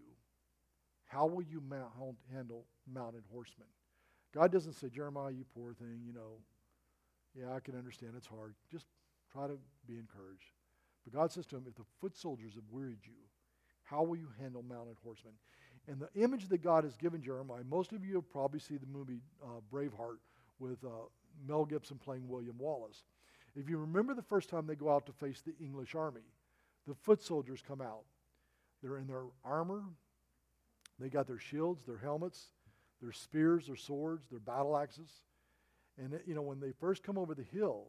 how will you mount, handle mounted horsemen? God doesn't say, Jeremiah, you poor thing, you know, yeah, I can understand it's hard. Just try to be encouraged. But God says to him, if the foot soldiers have wearied you, how will you handle mounted horsemen? And the image that God has given Jeremiah, most of you have probably seen the movie uh, Braveheart with uh, Mel Gibson playing William Wallace. If you remember the first time they go out to face the English army, the foot soldiers come out. They're in their armor. They got their shields, their helmets, their spears, their swords, their battle axes. And, it, you know, when they first come over the hill,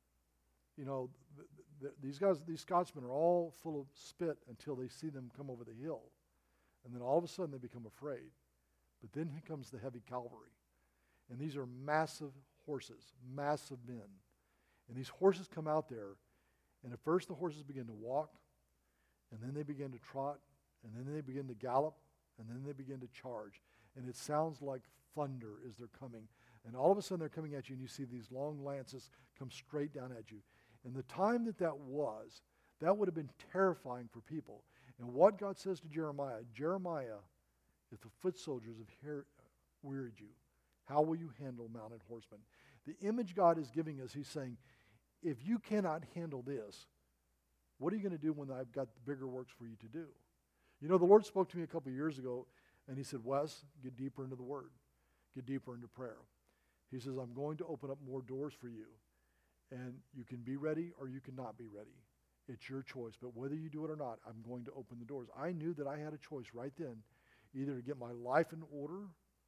you know, th- th- these guys, these Scotsmen are all full of spit until they see them come over the hill. And then all of a sudden they become afraid. But then here comes the heavy cavalry. And these are massive horses, massive men. And these horses come out there, and at first the horses begin to walk, and then they begin to trot, and then they begin to gallop, and then they begin to charge. And it sounds like thunder as they're coming. And all of a sudden they're coming at you, and you see these long lances come straight down at you. And the time that that was, that would have been terrifying for people. And what God says to Jeremiah, Jeremiah, if the foot soldiers have hear, wearied you, how will you handle mounted horsemen? The image God is giving us, he's saying, if you cannot handle this, what are you going to do when I've got bigger works for you to do? You know, the Lord spoke to me a couple of years ago, and he said, Wes, get deeper into the Word. Get deeper into prayer. He says, I'm going to open up more doors for you, and you can be ready or you cannot be ready. It's your choice, but whether you do it or not, I'm going to open the doors. I knew that I had a choice right then, either to get my life in order,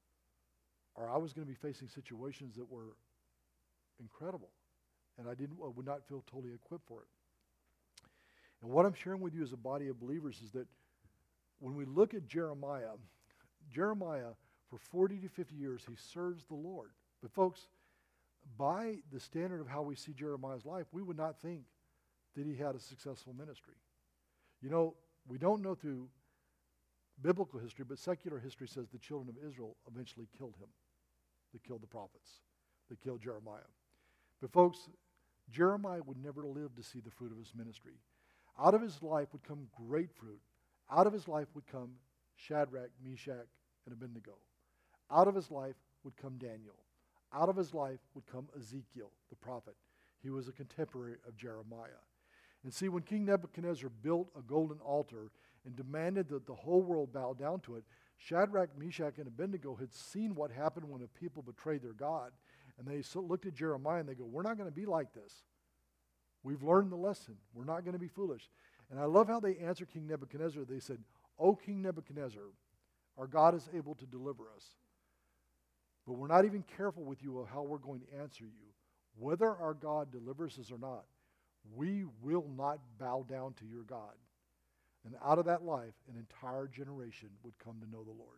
or I was going to be facing situations that were incredible. And I didn't, I would not feel totally equipped for it. And what I'm sharing with you as a body of believers is that when we look at Jeremiah, Jeremiah, for forty to fifty years, he serves the Lord. But folks, by the standard of how we see Jeremiah's life, we would not think that he had a successful ministry. You know, we don't know through biblical history, but secular history says the children of Israel eventually killed him. They killed the prophets. They killed Jeremiah. But folks, Jeremiah would never live to see the fruit of his ministry. Out of his life would come great fruit. Out of his life would come Shadrach, Meshach, and Abednego. Out of his life would come Daniel. Out of his life would come Ezekiel, the prophet. He was a contemporary of Jeremiah. And see, when King Nebuchadnezzar built a golden altar and demanded that the whole world bow down to it, Shadrach, Meshach, and Abednego had seen what happened when a people betrayed their God. And they so looked at Jeremiah and they go, we're not going to be like this. We've learned the lesson. We're not going to be foolish. And I love how they answered King Nebuchadnezzar. They said, O King Nebuchadnezzar, our God is able to deliver us. But we're not even careful with you of how we're going to answer you. Whether our God delivers us or not, we will not bow down to your God. And out of that life, an entire generation would come to know the Lord.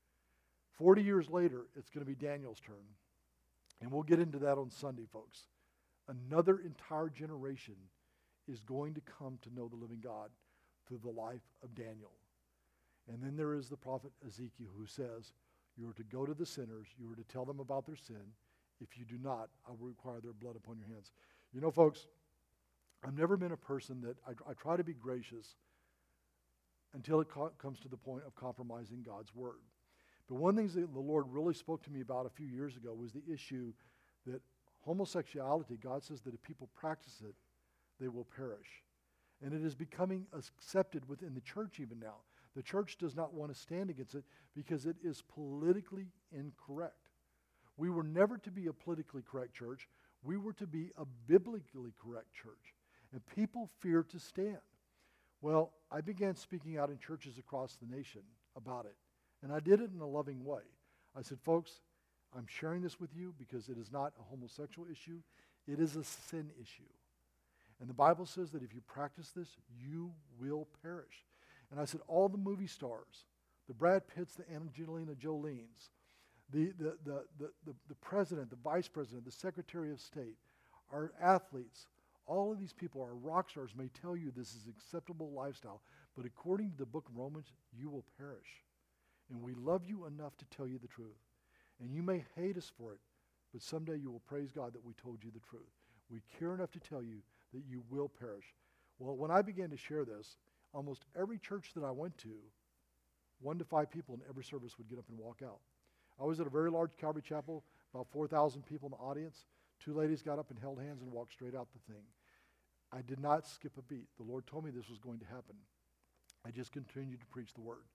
Forty years later, it's going to be Daniel's turn. And we'll get into that on Sunday, folks. Another entire generation is going to come to know the living God through the life of Daniel. And then there is the prophet Ezekiel who says, you are to go to the sinners, you are to tell them about their sin. If you do not, I will require their blood upon your hands. You know, folks, I've never been a person that I, I try to be gracious until it co- comes to the point of compromising God's word. But one thing that the Lord really spoke to me about a few years ago was the issue that homosexuality, God says that if people practice it, they will perish. And it is becoming accepted within the church even now. The church does not want to stand against it because it is politically incorrect. We were never to be a politically correct church. We were to be a biblically correct church. And people fear to stand. Well, I began speaking out in churches across the nation about it. And I did it in a loving way. I said, folks, I'm sharing this with you because it is not a homosexual issue. It is a sin issue. And the Bible says that if you practice this, you will perish. And I said, all the movie stars, the Brad Pitts, the Angelina Jolines, the, the, the, the, the, the president, the vice president, the secretary of state, our athletes, all of these people, our rock stars, may tell you this is acceptable lifestyle. But according to the book of Romans, you will perish. And we love you enough to tell you the truth. And you may hate us for it, but someday you will praise God that we told you the truth. We care enough to tell you that you will perish. Well, when I began to share this, almost every church that I went to, one to five people in every service would get up and walk out. I was at a very large Calvary chapel, about four thousand people in the audience. Two ladies got up and held hands and walked straight out the thing. I did not skip a beat. The Lord told me this was going to happen. I just continued to preach the word.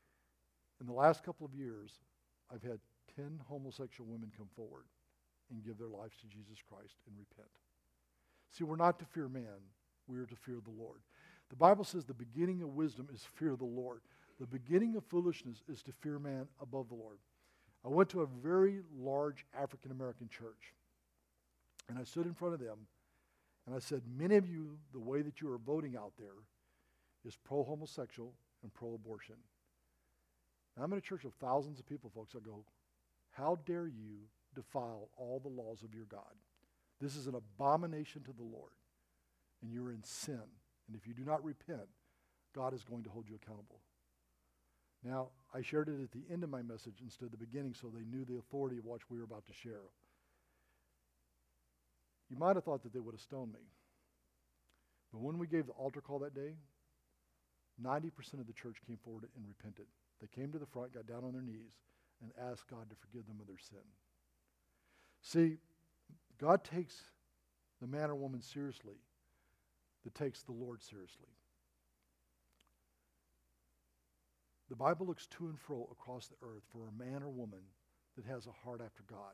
In the last couple of years, I've had ten homosexual women come forward and give their lives to Jesus Christ and repent. See, we're not to fear man. We are to fear the Lord. The Bible says the beginning of wisdom is fear the Lord. The beginning of foolishness is to fear man above the Lord. I went to a very large African-American church, and I stood in front of them, and I said, many of you, the way that you are voting out there is pro-homosexual and pro-abortion. Now, I'm in a church of thousands of people, folks. I go, how dare you defile all the laws of your God? This is an abomination to the Lord, and you're in sin. And if you do not repent, God is going to hold you accountable. Now, I shared it at the end of my message instead of the beginning so they knew the authority of what we were about to share. You might have thought that they would have stoned me. But when we gave the altar call that day, ninety percent of the church came forward and repented. They came to the front, got down on their knees, and asked God to forgive them of their sin. See, God takes the man or woman seriously that takes the Lord seriously. The Bible looks to and fro across the earth for a man or woman that has a heart after God.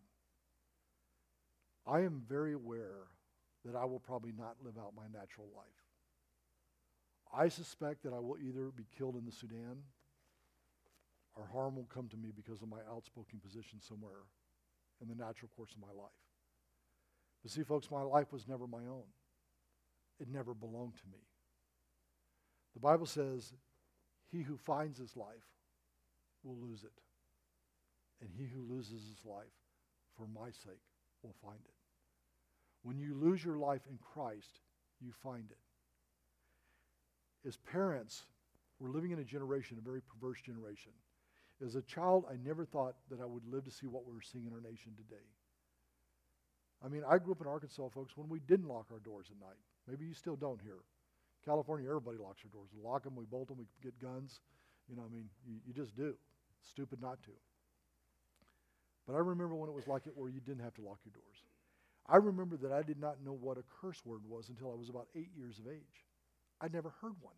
I am very aware that I will probably not live out my natural life. I suspect that I will either be killed in the Sudan or harm will come to me because of my outspoken position somewhere in the natural course of my life. But see, folks, my life was never my own. It never belonged to me. The Bible says, he who finds his life will lose it. And he who loses his life for my sake will find it. When you lose your life in Christ, you find it. As parents, we're living in a generation, a very perverse generation. As a child, I never thought that I would live to see what we're seeing in our nation today. I mean, I grew up in Arkansas, folks, when we didn't lock our doors at night. Maybe you still don't here. California, everybody locks their doors. We lock them, we bolt them, we get guns. You know, I mean, you, you just do. It's stupid not to. But I remember when it was like it where you didn't have to lock your doors. I remember that I did not know what a curse word was until I was about eight years of age. I'd never heard one.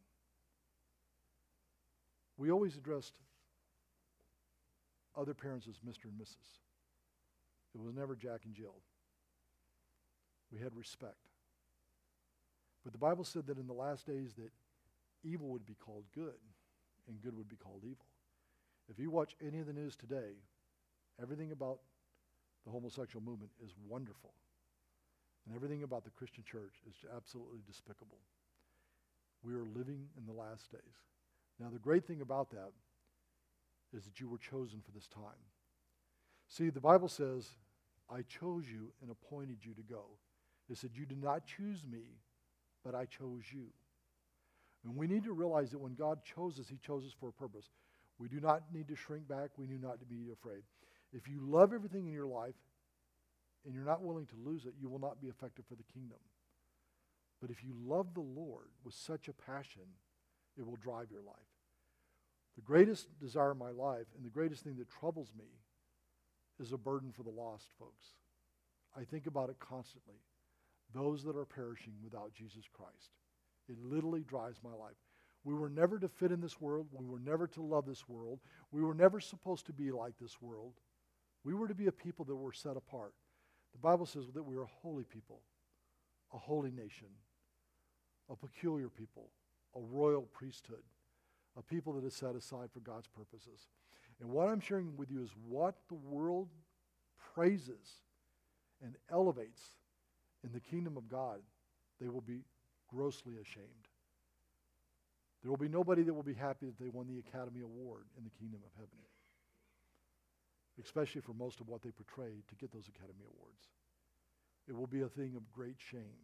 We always addressed other parents as Mister and Missus It was never Jack and Jill. We had respect. But the Bible said that in the last days that evil would be called good and good would be called evil. If you watch any of the news today, everything about the homosexual movement is wonderful. And everything about the Christian church is absolutely despicable. We are living in the last days. Now, the great thing about that is that you were chosen for this time. See, the Bible says, I chose you and appointed you to go. It said, you did not choose me, but I chose you. And we need to realize that when God chose us, he chose us for a purpose. We do not need to shrink back. We do not need to be afraid. If you love everything in your life and you're not willing to lose it, you will not be effective for the kingdom. But if you love the Lord with such a passion, it will drive your life. The greatest desire in my life and the greatest thing that troubles me is a burden for the lost, folks. I think about it constantly. Those that are perishing without Jesus Christ. It literally drives my life. We were never to fit in this world. We were never to love this world. We were never supposed to be like this world. We were to be a people that were set apart. The Bible says that we are a holy people, a holy nation, a peculiar people, a royal priesthood, a people that is set aside for God's purposes. And what I'm sharing with you is what the world praises and elevates in the kingdom of God, they will be grossly ashamed. There will be nobody that will be happy that they won the Academy Award in the kingdom of heaven, especially for most of what they portrayed to get those Academy Awards. It will be a thing of great shame.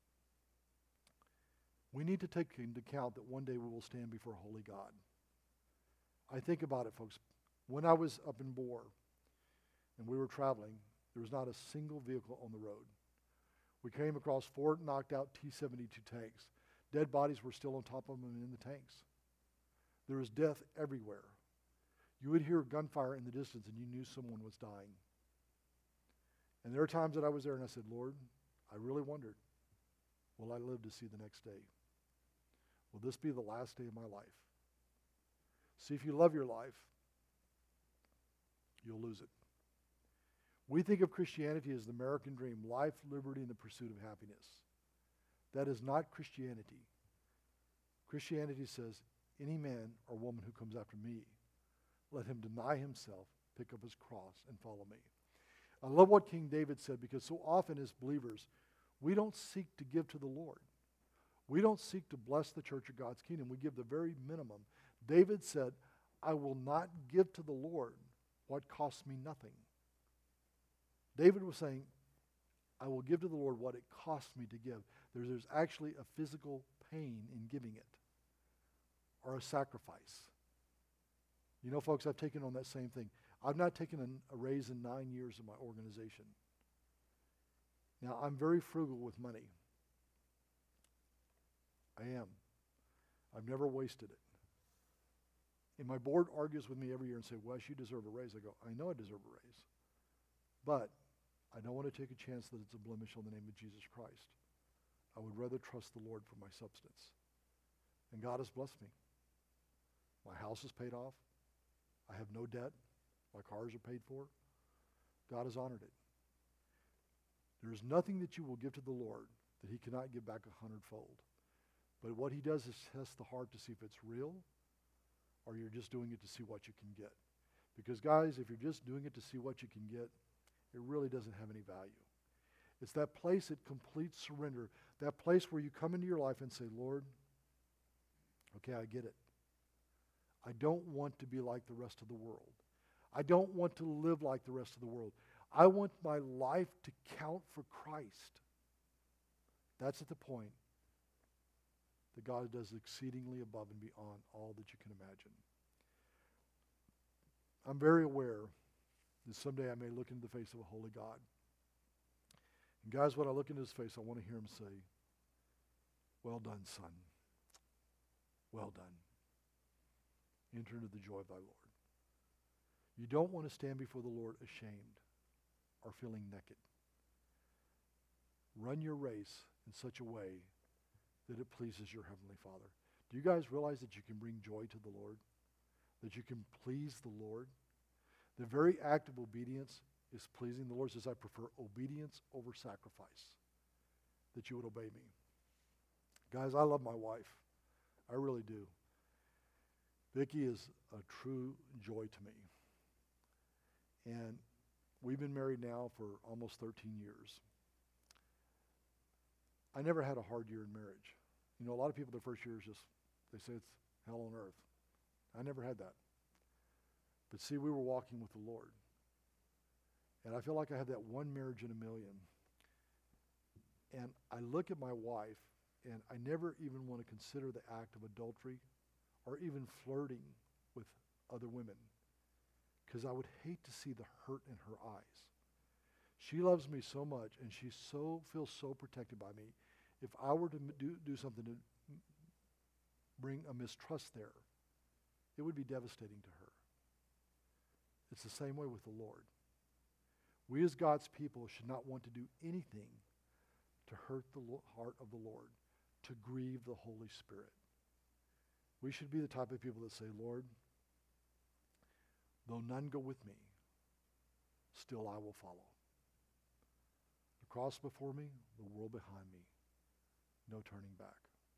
We need to take into account that one day we will stand before a holy God. I think about it, folks. When I was up in Boer and we were traveling, there was not a single vehicle on the road. We came across four knocked out T seventy-two tanks. Dead bodies were still on top of them and in the tanks. There was death everywhere. You would hear gunfire in the distance and you knew someone was dying. And there are times that I was there and I said, Lord, I really wondered, will I live to see the next day? Will this be the last day of my life? See, if you love your life, you'll lose it. We think of Christianity as the American dream, life, liberty, and the pursuit of happiness. That is not Christianity. Christianity says, any man or woman who comes after me, let him deny himself, pick up his cross, and follow me. I love what King David said, because so often as believers, we don't seek to give to the Lord. We don't seek to bless the church of God's kingdom. We give the very minimum. David said, I will not give to the Lord what costs me nothing. David was saying, I will give to the Lord what it costs me to give. There's, there's actually a physical pain in giving it, or a sacrifice. You know, folks, I've taken on that same thing. I've not taken an, a raise in nine years in my organization. Now, I'm very frugal with money. I am. I've never wasted it. And my board argues with me every year and say, Wes, you deserve a raise. I go, I know I deserve a raise. But I don't want to take a chance that it's a blemish on the name of Jesus Christ. I would rather trust the Lord for my substance. And God has blessed me. My house is paid off. I have no debt. My cars are paid for. God has honored it. There is nothing that you will give to the Lord that he cannot give back a hundredfold. But what he does is test the heart to see if it's real, or you're just doing it to see what you can get. Because guys, if you're just doing it to see what you can get, it really doesn't have any value. It's that place at complete surrender, that place where you come into your life and say, Lord, okay, I get it. I don't want to be like the rest of the world. I don't want to live like the rest of the world. I want my life to count for Christ. That's at the point that God does exceedingly above and beyond all that you can imagine. I'm very aware that someday I may look into the face of a holy God. And guys, when I look into his face, I want to hear him say, well done, son. well done. Enter into the joy of thy Lord. You don't want to stand before the Lord ashamed or feeling naked. Run your race in such a way that it pleases your Heavenly Father. Do you guys realize that you can bring joy to the Lord? That you can please the Lord? The very act of obedience is pleasing. The Lord says, I prefer obedience over sacrifice, that you would obey me. Guys, I love my wife. I really do. Vicki is a true joy to me. And we've been married now for almost thirteen years. I never had a hard year in marriage. You know, a lot of people, their first year is just, they say it's hell on earth. I never had that. But see, we were walking with the Lord. And I feel like I had that one marriage in a million. And I look at my wife, and I never even want to consider the act of adultery or even flirting with other women, because I would hate to see the hurt in her eyes. She loves me so much, and she so feels so protected by me. If I were to m- do, do something to m- bring a mistrust there, it would be devastating to her. It's the same way with the Lord. We as God's people should not want to do anything to hurt the lo- heart of the Lord, to grieve the Holy Spirit. We should be the type of people that say, Lord, though none go with me, still I will follow. The cross before me, the world behind me, no turning back.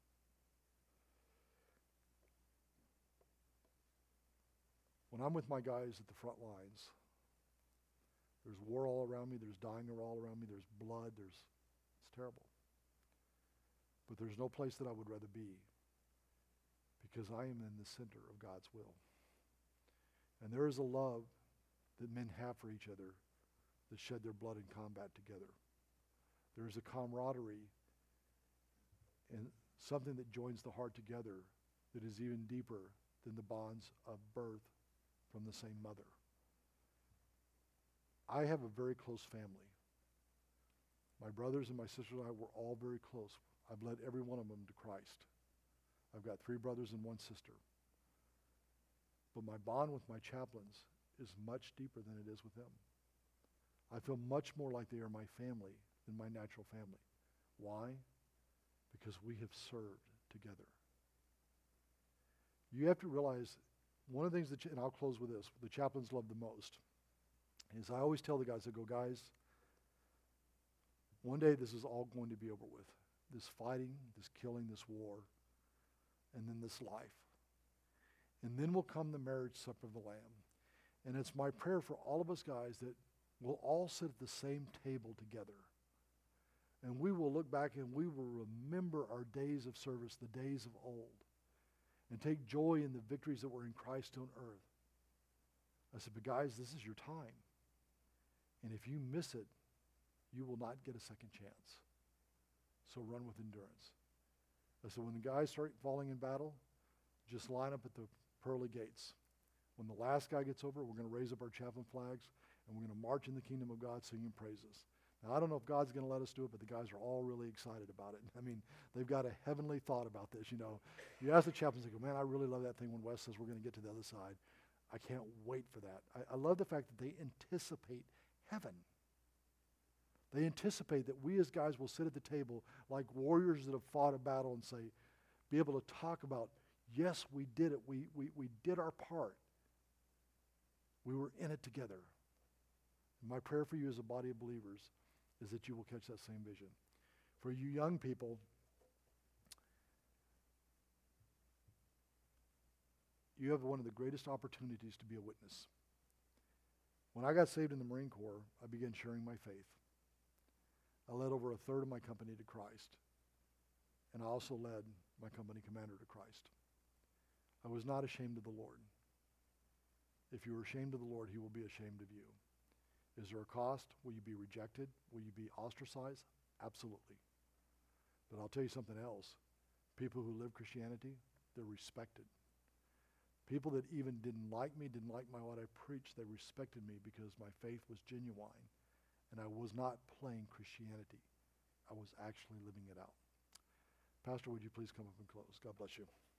When I'm with my guys at the front lines, there's war all around me, there's dying all around me, there's blood, there's, it's terrible. But there's no place that I would rather be, because I am in the center of God's will. And there is a love that men have for each other that shed their blood in combat together. There is a camaraderie and something that joins the heart together that is even deeper than the bonds of birth from the same mother. I have a very close family. My brothers and my sisters and I were all very close. I've led every one of them to Christ. I've got three brothers and one sister. But my bond with my chaplains is much deeper than it is with them. I feel much more like they are my family than my natural family. Why? Because we have served together. You have to realize, one of the things that, and I'll close with this, the chaplains love the most, is I always tell the guys, I go, guys, one day this is all going to be over with. This fighting, this killing, this war, and then this life. And then will come the marriage supper of the Lamb. And it's my prayer for all of us guys that we'll all sit at the same table together. And we will look back and we will remember our days of service, the days of old, and take joy in the victories that were in Christ on earth. I said, but guys, this is your time. And if you miss it, you will not get a second chance. So run with endurance. I said, when the guys start falling in battle, just line up at the pearly gates. When the last guy gets over, we're going to raise up our chaplain flags, and we're going to march in the kingdom of God singing praises. Now, I don't know if God's going to let us do it, but the guys are all really excited about it. I mean, they've got a heavenly thought about this, you know. You ask the chaplains, they go, man, I really love that thing when Wes says we're going to get to the other side. I can't wait for that. I, I love the fact that they anticipate heaven. They anticipate that we as guys will sit at the table like warriors that have fought a battle and say, be able to talk about, yes, we did it. We, we, we did our part. We were in it together. And my prayer for you as a body of believers is that you will catch that same vision. For you young people, you have one of the greatest opportunities to be a witness. When I got saved in the Marine Corps, I began sharing my faith. I led over a third of my company to Christ, and I also led my company commander to Christ. I was not ashamed of the Lord. If you are ashamed of the Lord, he will be ashamed of you. Is there a cost? Will you be rejected? Will you be ostracized? Absolutely. But I'll tell you something else. People who live Christianity, they're respected. People that even didn't like me, didn't like my what I preached, they respected me because my faith was genuine. And I was not playing Christianity. I was actually living it out. Pastor, would you please come up and close? God bless you.